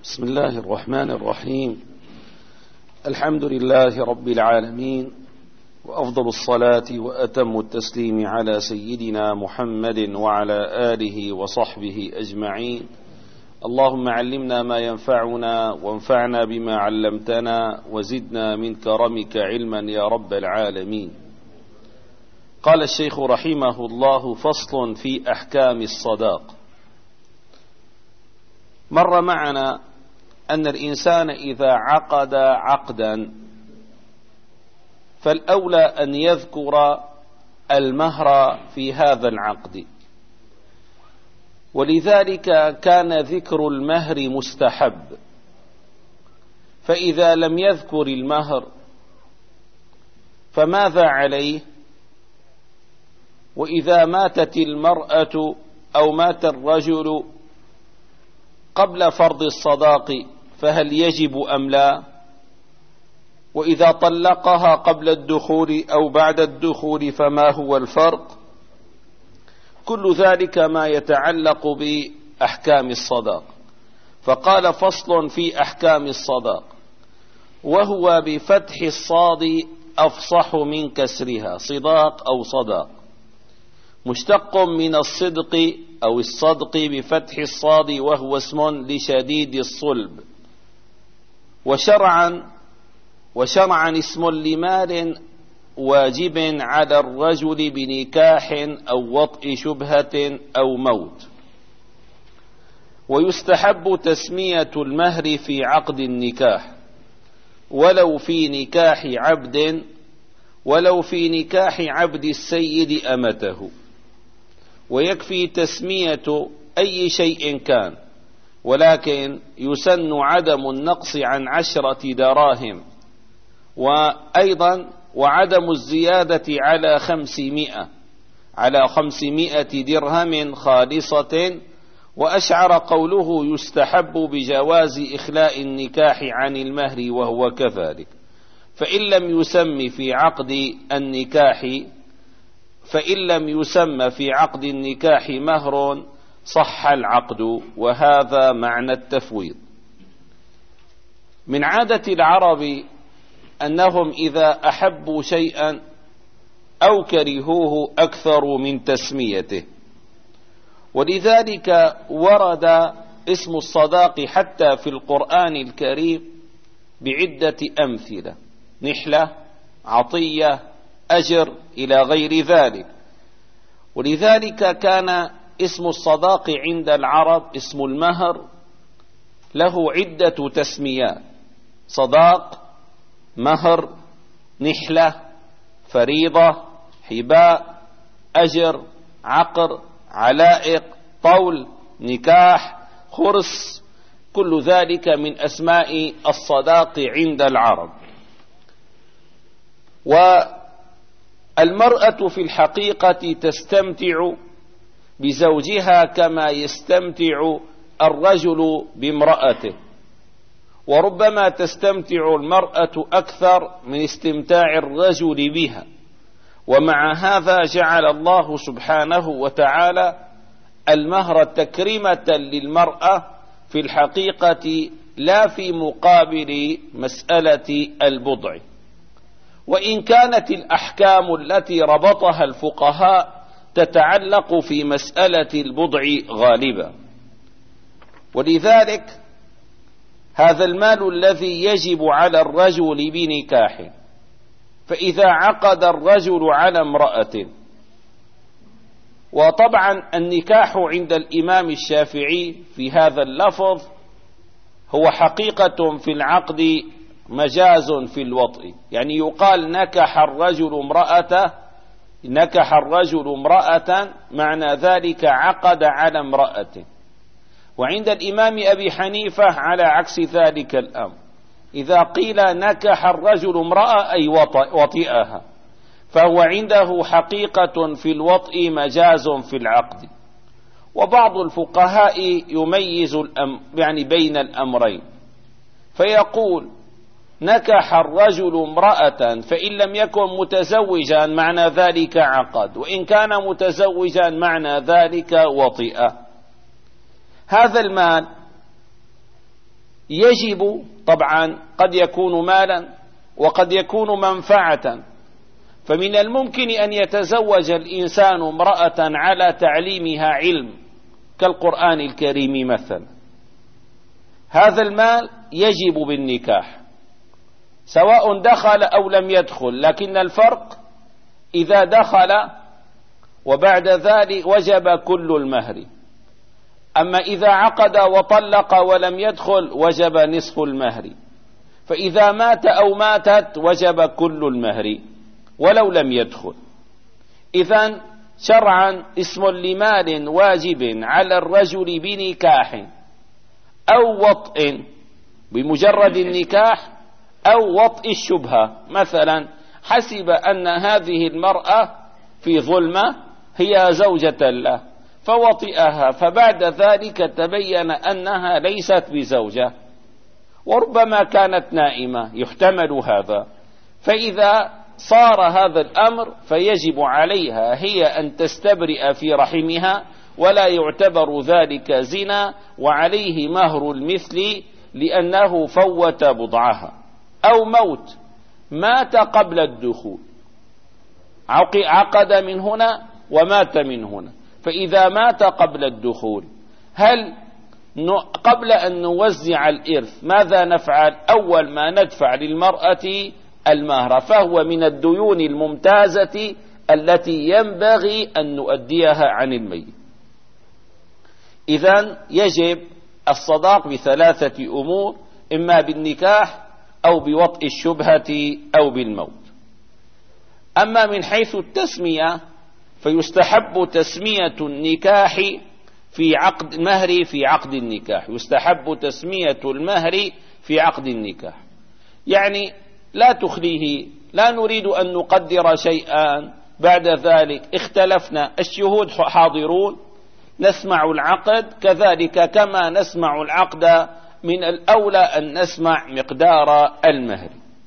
بسم الله الرحمن الرحيم. الحمد لله رب العالمين، وأفضل الصلاة وأتم التسليم على سيدنا محمد وعلى آله وصحبه أجمعين. اللهم علمنا ما ينفعنا وانفعنا بما علمتنا وزدنا من كرمك علما يا رب العالمين. قال الشيخ رحمه الله: فصل في أحكام الصداق. مر معنا أن الإنسان إذا عقد عقدا فالأولى أن يذكر المهر في هذا العقد، ولذلك كان ذكر المهر مستحب. فإذا لم يذكر المهر فماذا عليه؟ وإذا ماتت المرأة أو مات الرجل قبل فرض الصداق فهل يجب أم لا؟ وإذا طلقها قبل الدخول أو بعد الدخول فما هو الفرق؟ كل ذلك ما يتعلق بأحكام الصداق. فقال: فصل في أحكام الصداق، وهو بفتح الصاد أفصح من كسرها، صداق أو صداق، مشتق من الصدق أو الصدق بفتح الصاد، وهو اسم لشديد الصلب. وشرعا اسم لمال واجب على الرجل بنكاح أو وطء شبهة أو موت. ويستحب تسمية المهر في عقد النكاح، ولو في نكاح عبد السيد أمته. ويكفي تسمية أي شيء كان، ولكن يسن عدم النقص عن 10 دراهم، وأيضا وعدم الزيادة على 500 درهم خالصة. وأشعر قوله يستحب بجواز إخلاء النكاح عن المهر، وهو كذلك. فإن لم يسم في عقد النكاح مهر صح العقد، وهذا معنى التفويض. من عادة العرب أنهم إذا أحبوا شيئا أو كرهوه أكثروا من تسميته، ولذلك ورد اسم الصداق حتى في القرآن الكريم بعدة أمثلة: نحلة، عطية، أجر، إلى غير ذلك. ولذلك كان اسم الصداق عند العرب، اسم المهر، له عدة تسميات: صداق، مهر، نحلة، فريضة، حباء، أجر، عقر، علائق، طول، نكاح، خرس. كل ذلك من أسماء الصداق عند العرب. والمرأة في الحقيقة تستمتع بزوجها كما يستمتع الرجل بامرأته، وربما تستمتع المرأة أكثر من استمتاع الرجل بها. ومع هذا جعل الله سبحانه وتعالى المهر تكريمة للمرأة في الحقيقة، لا في مقابل مسألة البضع. وإن كانت الأحكام التي ربطها الفقهاء تتعلق في مسألة البضع غالبا. ولذلك هذا المال الذي يجب على الرجل بنكاح، فإذا عقد الرجل على امرأة، وطبعا النكاح عند الإمام الشافعي في هذا اللفظ هو حقيقة في العقد مجاز في الوطء، يعني يقال نكح الرجل امرأة، معنى ذلك عقد على امرأة. وعند الإمام أبي حنيفة على عكس ذلك الأمر، إذا قيل نكح الرجل امرأة أي وطئها، فهو عنده حقيقة في الوطء مجاز في العقد. وبعض الفقهاء يميز بين الأمرين، فيقول نكح الرجل امرأة، فإن لم يكن متزوجا معنى ذلك عقد، وإن كان متزوجا معنى ذلك وطئ. هذا المال يجب طبعا قد يكون مالا وقد يكون منفعة، فمن الممكن أن يتزوج الإنسان امرأة على تعليمها علم كالقرآن الكريم مثلا، هذا المال يجب بالنكاح سواء دخل أو لم يدخل، لكن الفرق إذا دخل وبعد ذلك وجب كل المهر، أما إذا عقد وطلق ولم يدخل وجب نصف المهر، فإذا مات أو ماتت وجب كل المهر ولو لم يدخل. إذن شرعا اسم لمال واجب على الرجل بنكاح أو وطء بمجرد النكاح أو وطء الشبهة، مثلا حسب أن هذه المرأة في ظلمة هي زوجة له فوطئها، فبعد ذلك تبين أنها ليست بزوجة وربما كانت نائمة، يحتمل هذا، فإذا صار هذا الأمر فيجب عليها هي أن تستبرئ في رحمها ولا يعتبر ذلك زنا، وعليه مهر المثل لأنه فوت بضعها. أو موت، مات قبل الدخول، عقد من هنا ومات من هنا، فإذا مات قبل الدخول هل قبل أن نوزع الإرث ماذا نفعل؟ أول ما ندفع للمرأة المهر، فهو من الديون الممتازة التي ينبغي أن نؤديها عن الميت. إذن يجب الصداق بثلاثة أمور، إما بالنكاح أو بوطء الشبهة أو بالموت. أما من حيث التسمية فيستحب تسمية النكاح في عقد المهر في عقد النكاح، يستحب تسمية المهر في عقد النكاح، يعني لا تخليه، لا نريد أن نقدر شيئا بعد ذلك اختلفنا، الشهود حاضرون نسمع العقد، كذلك كما نسمع العقد من الأولى أن نسمع مقدار المهر.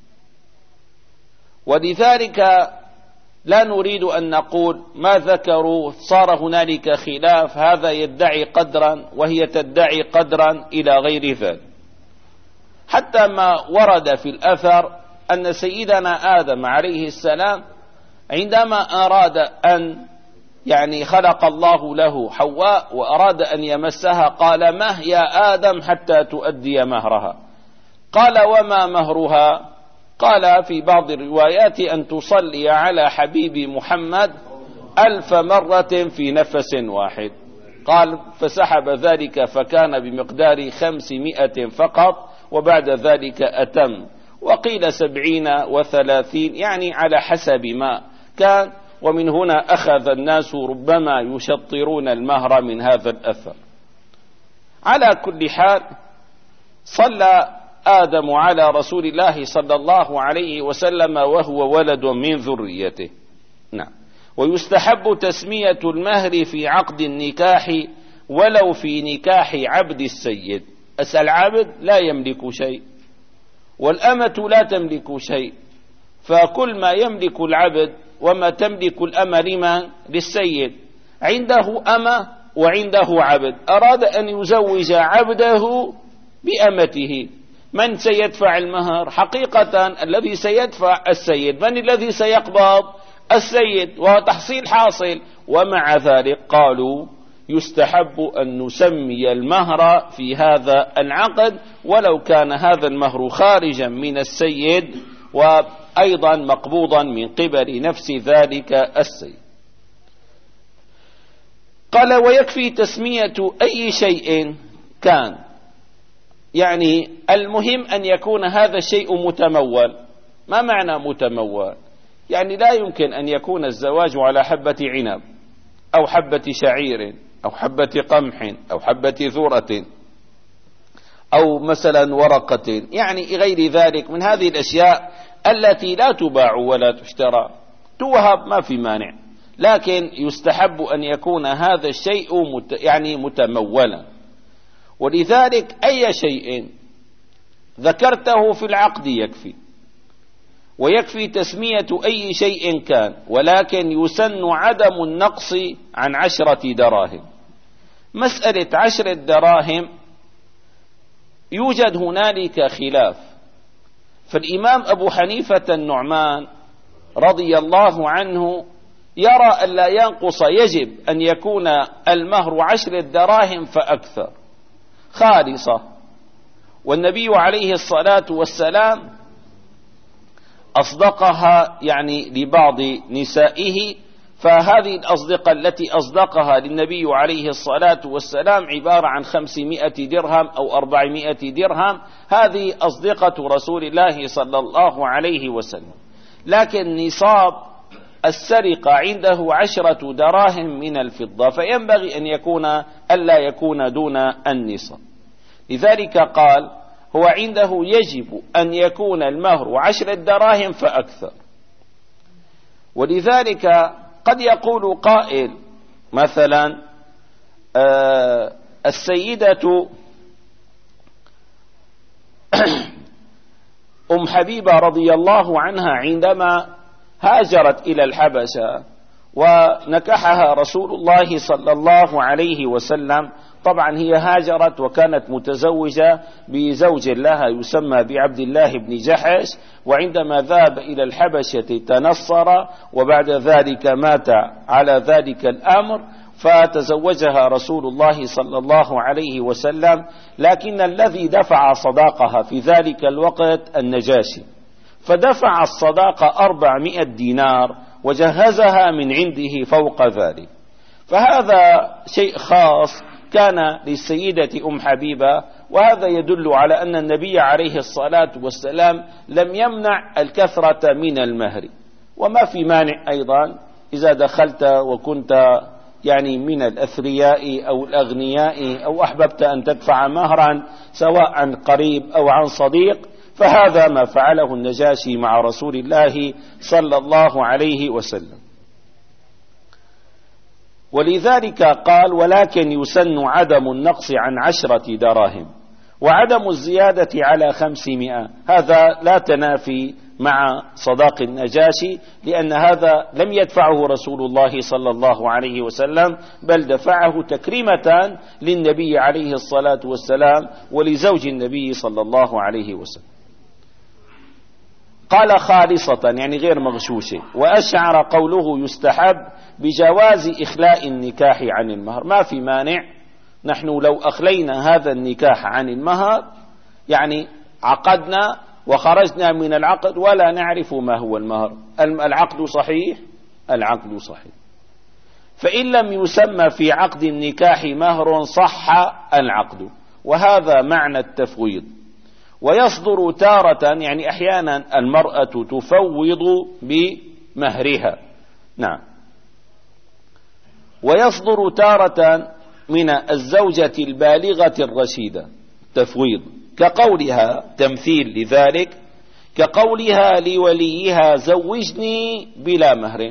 ولذلك لا نريد أن نقول ما ذكروا صار هنالك خلاف، هذا يدعي قدرا وهي تدعي قدرا إلى غير ذلك، حتى ما ورد في الأثر أن سيدنا آدم عليه السلام عندما أراد أن خلق الله له حواء وأراد أن يمسها قال مه يا آدم حتى تؤدي مهرها، قال وما مهرها؟ قال في بعض الروايات أن تصلي على حبيب محمد 1000 مرة في نفس واحد، قال فسحب ذلك فكان بمقدار 500 فقط، وبعد ذلك أتم، وقيل 70 و30 على حسب ما كان، ومن هنا أخذ الناس ربما يشطرون المهر من هذا الأثر. على كل حال صلى آدم على رسول الله صلى الله عليه وسلم وهو ولد من ذريته. نعم. ويستحب تسمية المهر في عقد النكاح ولو في نكاح عبد السيد، العبد لا يملك شيء والأمة لا تملك شيء، فكل ما يملك العبد وما تملك الأمة لمن؟ للسيد، عنده أمة وعنده عبد، أراد أن يزوج عبده بأمته، من سيدفع المهر؟ حقيقة الذي سيدفع السيد، من الذي سيقبض؟ السيد، وتحصيل حاصل. ومع ذلك قالوا يستحب أن نسمي المهر في هذا العقد ولو كان هذا المهر خارجا من السيد وأيضا مقبوضا من قبل نفس ذلك السيد. قال ويكفي تسمية أي شيء كان، المهم أن يكون هذا الشيء متمول. ما معنى متمول؟ لا يمكن أن يكون الزواج على حبة عنب أو حبة شعير أو حبة قمح أو حبة ذرة أو مثلا ورقة، غير ذلك من هذه الأشياء التي لا تباع ولا تشترى، توهب ما في مانع، لكن يستحب أن يكون هذا الشيء متمولا. ولذلك أي شيء ذكرته في العقد يكفي، ويكفي تسمية أي شيء كان، ولكن يسن عدم النقص عن 10 دراهم. مسألة 10 دراهم يوجد هنالك خلاف. فالإمام أبو حنيفة النعمان رضي الله عنه يرى أن لا ينقص، يجب أن يكون المهر 10 دراهم فأكثر خالصة. والنبي عليه الصلاة والسلام أصدقها يعني لبعض نسائه، فهذه الأصدقة التي أصدقها للنبي عليه الصلاة والسلام عبارة عن 500 درهم أو 400 درهم، هذه أصدقة رسول الله صلى الله عليه وسلم. لكن نصاب السرقة عنده 10 دراهم من الفضة، فينبغي أن يكون ألا يكون دون النصاب. لذلك قال هو عنده يجب أن يكون المهر 10 دراهم فأكثر. ولذلك قد يقول قائل مثلا السيدة أم حبيبة رضي الله عنها عندما هاجرت إلى الحبشة ونكحها رسول الله صلى الله عليه وسلم، طبعا هي هاجرت وكانت متزوجة بزوج لها يسمى بعبد الله بن جحش، وعندما ذهب إلى الحبشة تنصر، وبعد ذلك مات على ذلك الأمر، فتزوجها رسول الله صلى الله عليه وسلم. لكن الذي دفع صداقها في ذلك الوقت النجاشي، فدفع الصداقة 400 دينار وجهزها من عنده فوق ذلك. فهذا شيء خاص كان للسيدة أم حبيبة، وهذا يدل على أن النبي عليه الصلاة والسلام لم يمنع الكثرة من المهر. وما في مانع أيضا إذا دخلت وكنت يعني من الأثرياء أو الأغنياء أو أحببت أن تدفع مهرا سواء عن قريب أو عن صديق، فهذا ما فعله النجاشي مع رسول الله صلى الله عليه وسلم. ولذلك قال ولكن يسن عدم النقص عن 10 دراهم وعدم الزيادة على 500. هذا لا تنافي مع صداق النجاشي، لأن هذا لم يدفعه رسول الله صلى الله عليه وسلم، بل دفعه تكريمة للنبي عليه الصلاة والسلام ولزوج النبي صلى الله عليه وسلم. قال خالصة يعني غير مغشوشة. وأشعر قوله يستحب بجواز إخلاء النكاح عن المهر، ما في مانع. نحن لو أخلينا هذا النكاح عن المهر يعني عقدنا وخرجنا من العقد ولا نعرف ما هو المهر، العقد صحيح، العقد صحيح. فإن لم يسمى في عقد النكاح مهر صح العقد، وهذا معنى التفويض. ويصدر تارة يعني أحيانا المرأة تفوض بمهرها، نعم. ويصدر تارة من الزوجة البالغة الرشيدة تفويض، كقولها تمثيل لذلك، كقولها لوليها زوجني بلا مهر،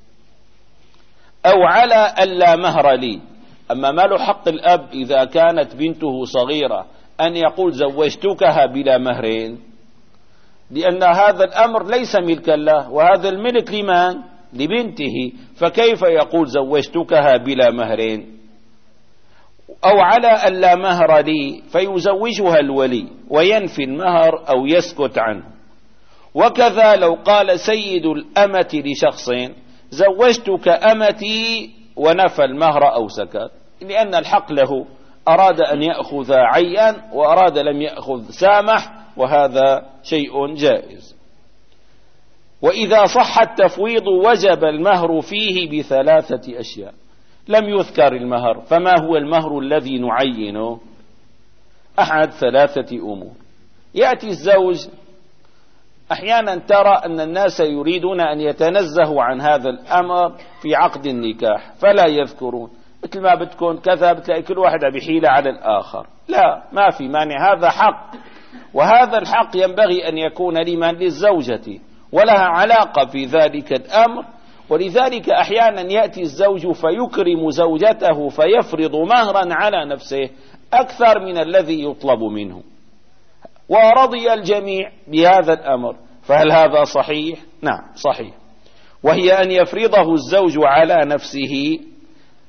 أو على ألا مهر لي. أما ما له حق الأب إذا كانت بنته صغيرة أن يقول زوجتكها بلا مهرين، لأن هذا الأمر ليس ملكا له، وهذا الملك لمن؟ لبنته، فكيف يقول زوجتكها بلا مهرين؟ أو على ألا مهر لي فيزوجها الولي وينفي المهر أو يسكت عنه. وكذا لو قال سيد الأمة لشخص زوجتك أمتي ونفى المهر أو سكت، لأن الحق له، أراد أن يأخذ عيا وأراد لم يأخذ سامح، وهذا شيء جائز. وإذا صح التفويض وجب المهر فيه ب3 أشياء. لم يذكر المهر، فما هو المهر الذي نعينه؟ أحد 3 أمور. يأتي الزوج، أحيانا ترى أن الناس يريدون أن يتنزهوا عن هذا الأمر في عقد النكاح فلا يذكرون، مثل ما بتكون كذا بتلاقي كل واحد بحيلة على الآخر. لا، ما في مانع، هذا حق، وهذا الحق ينبغي أن يكون لمن؟ للزوجة، ولها علاقة في ذلك الأمر. ولذلك أحيانا يأتي الزوج فيكرم زوجته فيفرض مهرا على نفسه أكثر من الذي يطلب منه، ورضي الجميع بهذا الأمر، فهل هذا صحيح؟ نعم صحيح. وهي أن يفرضه الزوج على نفسه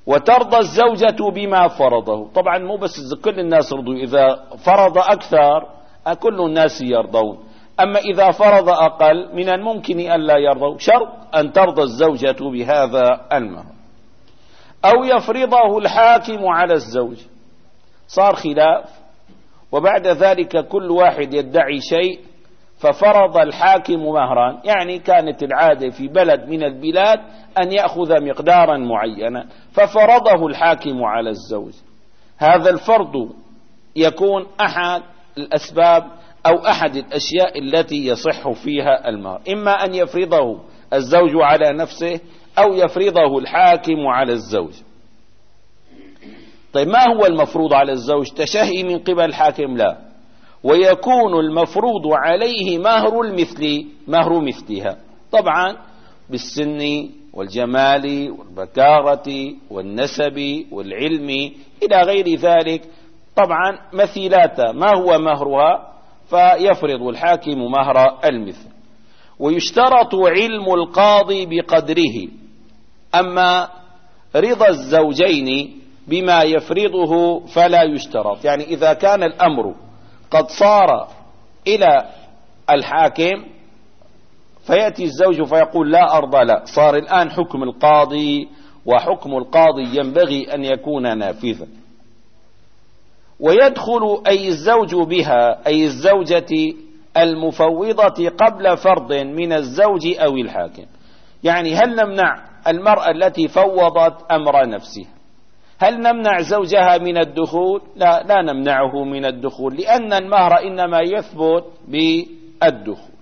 وترضى الزوجة بما فرضه. طبعا مو بس كل الناس رضوا، إذا فرض أكثر كل الناس يرضون، أما إذا فرض أقل من الممكن أن لا يرضوا، شرط أن ترضى الزوجة بهذا المهر. أو يفرضه الحاكم على الزوج، صار خلاف وبعد ذلك كل واحد يدعي شيء، ففرض الحاكم مهرا، يعني كانت العادة في بلد من البلاد أن يأخذ مقدارا معينا ففرضه الحاكم على الزوج. هذا الفرض يكون أحد الأسباب أو أحد الأشياء التي يصح فيها المهر، إما أن يفرضه الزوج على نفسه أو يفرضه الحاكم على الزوج. طيب ما هو المفروض على الزوج؟ تشهي من قبل الحاكم؟ لا، ويكون المفروض عليه مهر المثل، مهر مثلها، طبعا بالسن والجمال والبكارة والنسب والعلم إلى غير ذلك، طبعا مثيلات ما هو مهرها، فيفرض الحاكم مهر المثل. ويشترط علم القاضي بقدره، أما رضا الزوجين بما يفرضه فلا يشترط. يعني إذا كان الأمر قد صار إلى الحاكم فيأتي الزوج فيقول لا أرضى، لا، صار الآن حكم القاضي، وحكم القاضي ينبغي أن يكون نافذا. ويدخل أي الزوج بها، أي الزوجة المفوضة قبل فرض من الزوج أو الحاكم. يعني هل نمنع المرأة التي فوضت أمر نفسها، هل نمنع زوجها من الدخول؟ لا، لا نمنعه من الدخول، لأن المهر إنما يثبت بالدخول،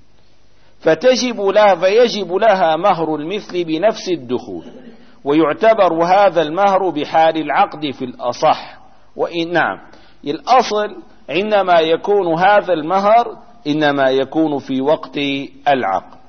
فيجب لها مهر المثل بنفس الدخول، ويعتبر هذا المهر بحال العقد في الأصح. وإن نعم، الأصل عندما يكون هذا المهر إنما يكون في وقت العقد.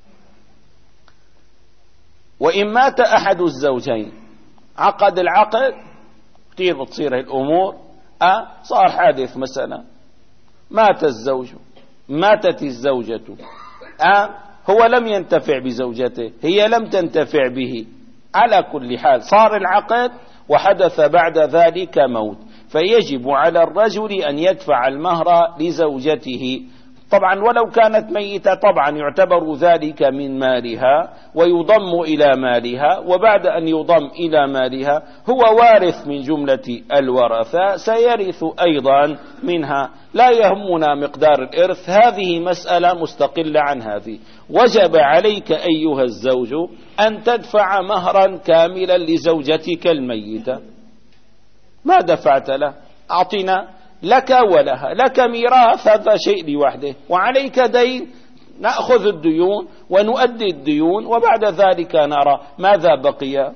وإن مات أحد الزوجين، عقد العقد، كثير بتصير الأمور، صار حادث مثلا، مات الزوج، ماتت الزوجة، هو لم ينتفع بزوجته، هي لم تنتفع به، على كل حال صار العقد وحدث بعد ذلك موت، فيجب على الرجل أن يدفع المهر لزوجته. طبعا ولو كانت ميتة طبعا يعتبر ذلك من مالها ويضم إلى مالها، وبعد أن يضم إلى مالها هو وارث من جملة الورثة، سيرث أيضا منها، لا يهمنا مقدار الإرث، هذه مسألة مستقلة عن هذه. وجب عليك أيها الزوج أن تدفع مهرا كاملا لزوجتك الميتة، ما دفعت له أعطنا لك ولها، لك ميراث، هذا شيء لوحده، وعليك دين، نأخذ الديون ونؤدي الديون وبعد ذلك نرى ماذا بقي.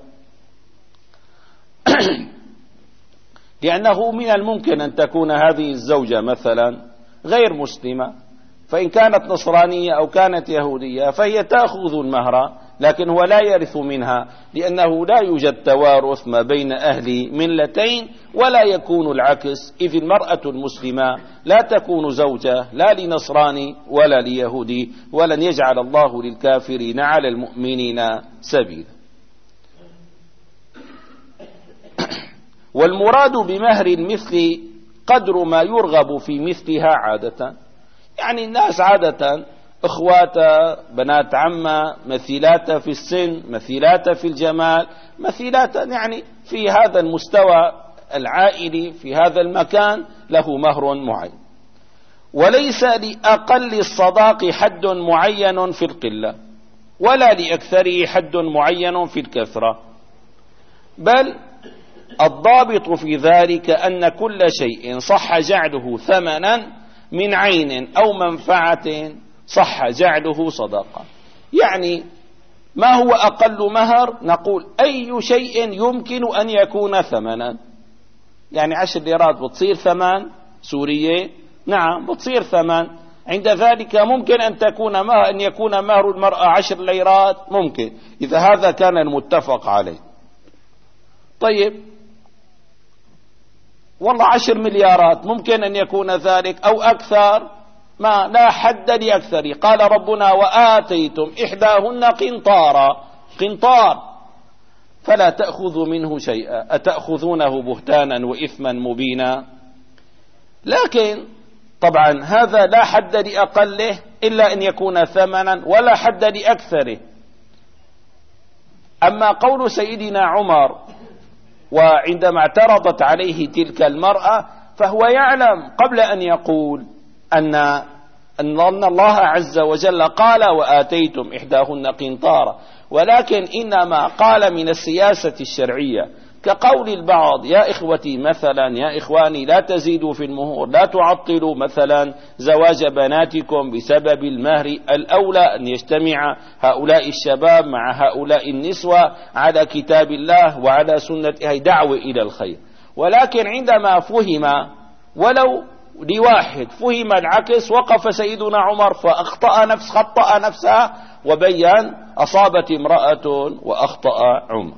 لأنه من الممكن أن تكون هذه الزوجة مثلا غير مسلمة، فإن كانت نصرانية أو كانت يهودية فهي تأخذ المهر، لكن هو لا يرث منها، لأنه لا يوجد توارث ما بين أهل ملتين، ولا يكون العكس، إذ المرأة المسلمة لا تكون زوجة لا لنصراني ولا ليهودي، ولن يجعل الله للكافرين على المؤمنين سبيلا. والمراد بمهر المثل قدر ما يرغب في مثلها عادة، يعني الناس عادة اخواتا، بنات عمة، مثيلات في السن، مثيلات في الجمال، مثيلات يعني في هذا المستوى العائلي في هذا المكان له مهر معين. وليس لأقل الصداق حد معين في القلة، ولا لأكثره حد معين في الكثرة، بل الضابط في ذلك أن كل شيء صح جعله ثمنا من عين أو منفعة صح جعله صداقة. يعني ما هو أقل مهر؟ نقول أي شيء يمكن أن يكون ثمنا، يعني 10 ليرات بتصير ثمن سورية، نعم بتصير ثمن، عند ذلك ممكن أن يكون مهر المرأة 10 ليرات، ممكن إذا هذا كان المتفق عليه. طيب والله 10 مليارات ممكن أن يكون ذلك أو أكثر، ما لا حد لأكثر. قال ربنا وآتيتم إحداهن قنطارا، قنطار، فلا تأخذوا منه شيئا، أتأخذونه بهتانا وإثما مبينا. لكن طبعا هذا لا حد لأقله إلا أن يكون ثمنا، ولا حد لأكثره. أما قول سيدنا عمر وعندما اعترضت عليه تلك المرأة، فهو يعلم قبل أن يقول أن الله عز وجل قال وآتيتم إحداهن قنطارا، ولكن إنما قال من السياسة الشرعية، كقول البعض يا إخوتي مثلا، يا إخواني لا تزيدوا في المهور، لا تعطلوا مثلا زواج بناتكم بسبب المهر، الأولى أن يجتمع هؤلاء الشباب مع هؤلاء النسوة على كتاب الله وعلى سنة، هي دعوة إلى الخير. ولكن عندما فهم ولو لواحد فهم العكس، وقف سيدنا عمر خطأ نفسها وبين أصابت امرأة وأخطأ عمر.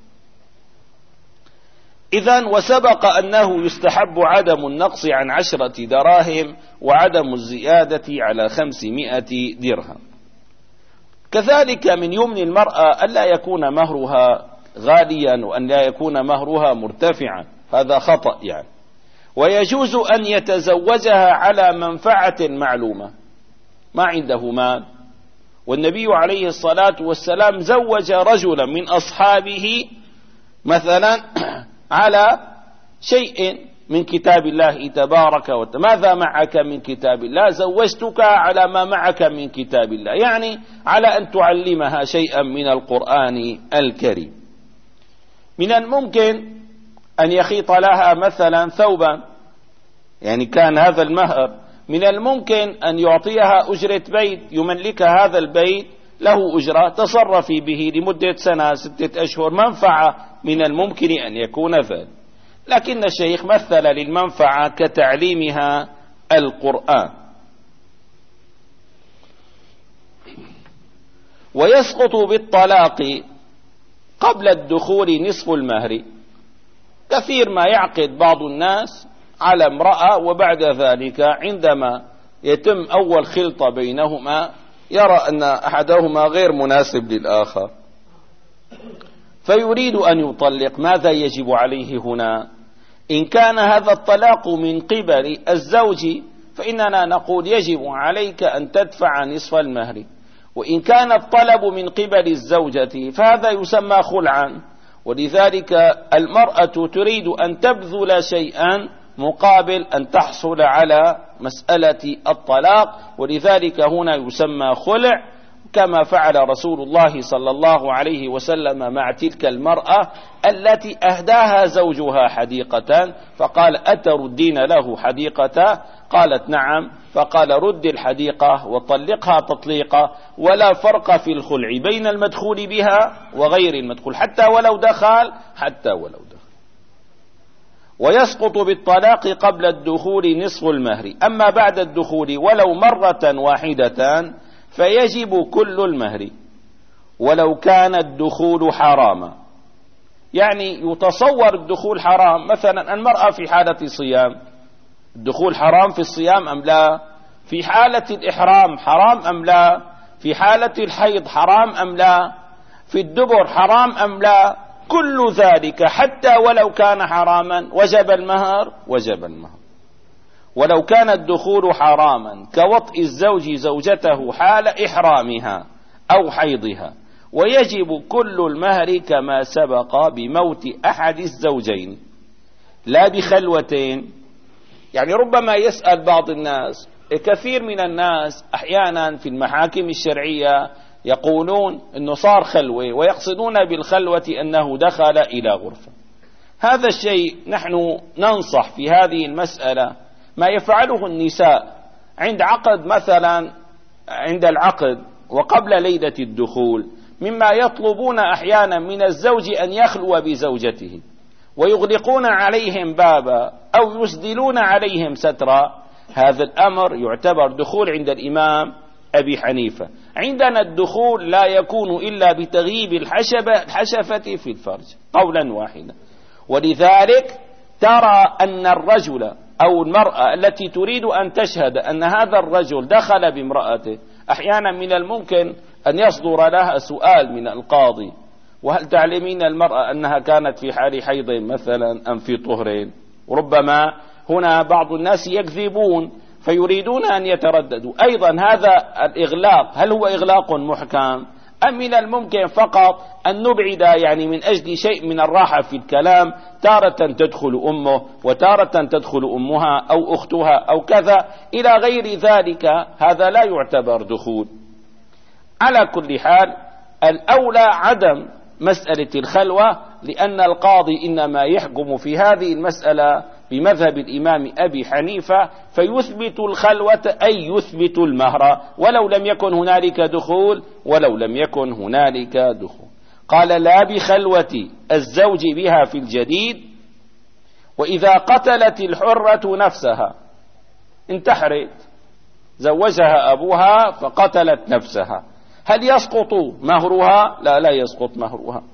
إذن وسبق أنه يستحب عدم النقص عن 10 دراهم وعدم الزيادة على 500 درهم. كذلك من يمن المرأة ألا يكون مهرها غاليا وأن لا يكون مهرها مرتفعا، هذا خطأ يعني. ويجوز أن يتزوجها على منفعة معلومة، ما عنده مال، والنبي عليه الصلاة والسلام زوج رجلا من أصحابه مثلا على شيء من كتاب الله تبارك وتعالى، ماذا معك من كتاب الله؟ زوجتك على ما معك من كتاب الله، يعني على أن تعلمها شيئا من القرآن الكريم. من الممكن أن يخيط لها مثلا ثوبا، يعني كان هذا المهر، من الممكن أن يعطيها أجرة بيت، يملك هذا البيت له أجرة تصرفي به لمدة سنة 6 أشهر، منفعة من الممكن أن يكون ذلك. لكن الشيخ مثل للمنفعة كتعليمها القرآن. ويسقط بالطلاق قبل الدخول نصف المهر. كثير ما يعقد بعض الناس على امرأة وبعد ذلك عندما يتم أول خلطة بينهما يرى أن أحدهما غير مناسب للآخر فيريد أن يطلق. ماذا يجب عليه هنا؟ إن كان هذا الطلاق من قبل الزوج فإننا نقول يجب عليك أن تدفع نصف المهر، وإن كان الطلب من قبل الزوجة فهذا يسمى خلعا. ولذلك المرأة تريد أن تبذل شيئا مقابل أن تحصل على مسألة الطلاق، ولذلك هنا يسمى خلع، كما فعل رسول الله صلى الله عليه وسلم مع تلك المرأة التي أهداها زوجها حديقة، فقال أتردين له حديقته؟ قالت نعم، فقال رد الحديقة وطلقها تطليقة، ولا فرق في الخلع بين المدخول بها وغير المدخول حتى ولو دخل. ويسقط بالطلاق قبل الدخول نصف المهر، أما بعد الدخول ولو مرة واحدة فيجب كل المهر ولو كان الدخول حراما. يعني يتصور الدخول حرام، مثلا المرأة في حالة صيام، الدخول حرام في الصيام أم لا؟ في حالة الإحرام حرام أم لا؟ في حالة الحيض حرام أم لا؟ في الدبر حرام أم لا؟ كل ذلك حتى ولو كان حراما وجب المهر. ولو كان الدخول حراما كوطئ الزوج زوجته حال إحرامها أو حيضها، ويجب كل المهر كما سبق بموت أحد الزوجين لا بخلوتين. يعني ربما يسأل بعض الناس، كثير من الناس أحيانا في المحاكم الشرعية يقولون أنه صار خلوة، ويقصدون بالخلوة أنه دخل إلى غرفة. هذا الشيء نحن ننصح في هذه المسألة ما يفعله النساء عند عقد، مثلا عند العقد وقبل ليلة الدخول، مما يطلبون أحيانا من الزوج أن يخلو بزوجته ويغلقون عليهم بابا أو يسدلون عليهم سترا. هذا الأمر يعتبر دخول عند الإمام أبي حنيفة. عندنا الدخول لا يكون إلا بتغييب الحشفة في الفرج قولا واحدا. ولذلك ترى أن الرجل أو المرأة التي تريد أن تشهد أن هذا الرجل دخل بامرأته، أحيانا من الممكن أن يصدر لها سؤال من القاضي وهل تعلمين المرأة أنها كانت في حال حيض مثلا أم في طهر؟ وربما هنا بعض الناس يكذبون فيريدون أن يترددوا. أيضا هذا الإغلاق هل هو إغلاق محكم أم من الممكن فقط أن نبعد يعني من أجل شيء من الراحة في الكلام، تارة تدخل أمه وتارة تدخل أمها أو أختها أو كذا إلى غير ذلك، هذا لا يعتبر دخول. على كل حال الأولى عدم مسألة الخلوة، لأن القاضي إنما يحكم في هذه المسألة بمذهب الإمام أبي حنيفة فيثبت الخلوة أي يثبت المهر ولو لم يكن هنالك دخول، ولو لم يكن هنالك دخول. قال لا بخلوة الزوج بها في الجديد. وإذا قتلت الحرة نفسها، انتحرت زوجها أبوها فقتلت نفسها، هل يسقط مهرها؟ لا يسقط مهرها.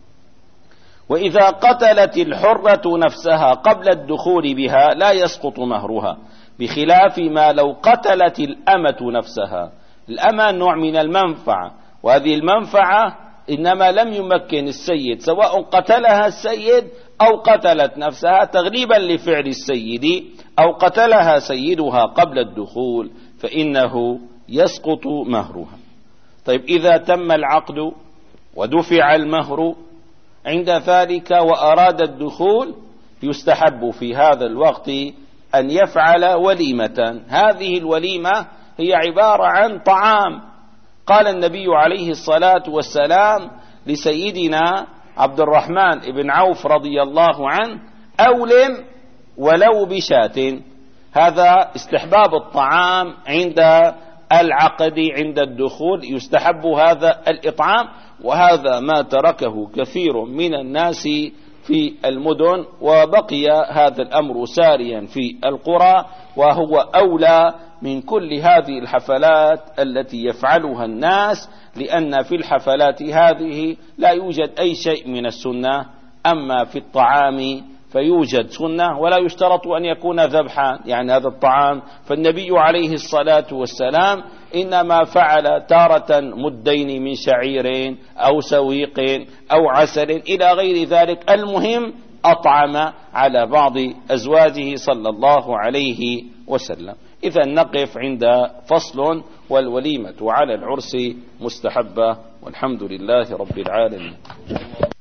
وإذا قتلت الحرة نفسها قبل الدخول بها لا يسقط مهرها، بخلاف ما لو قتلت الأمة نفسها. الأمة نوع من المنفعة، وهذه المنفعة إنما لم يمكن السيد، سواء قتلها السيد أو قتلت نفسها تغليبا لفعل السيد، أو قتلها سيدها قبل الدخول، فإنه يسقط مهرها. طيب إذا تم العقد ودفع المهر عند ذلك وأراد الدخول، يستحب في هذا الوقت أن يفعل وليمة. هذه الوليمة هي عبارة عن طعام. قال النبي عليه الصلاة والسلام لسيدنا عبد الرحمن بن عوف رضي الله عنه: أولم ولو بشاة. هذا استحباب الطعام عند العقد، عند الدخول يستحب هذا الإطعام، وهذا ما تركه كثير من الناس في المدن، وبقي هذا الأمر ساريا في القرى، وهو أولى من كل هذه الحفلات التي يفعلها الناس، لأن في الحفلات هذه لا يوجد أي شيء من السنة، أما في الطعام فيوجد سنة، ولا يشترط أن يكون ذبحا يعني هذا الطعام. فالنبي عليه الصلاة والسلام إنما فعل تارة مدين من شعير أو سويق أو عسل إلى غير ذلك، المهم أطعم على بعض أزواجه صلى الله عليه وسلم. إذا نقف عند فصل: والوليمة على العرس مستحبة، والحمد لله رب العالمين.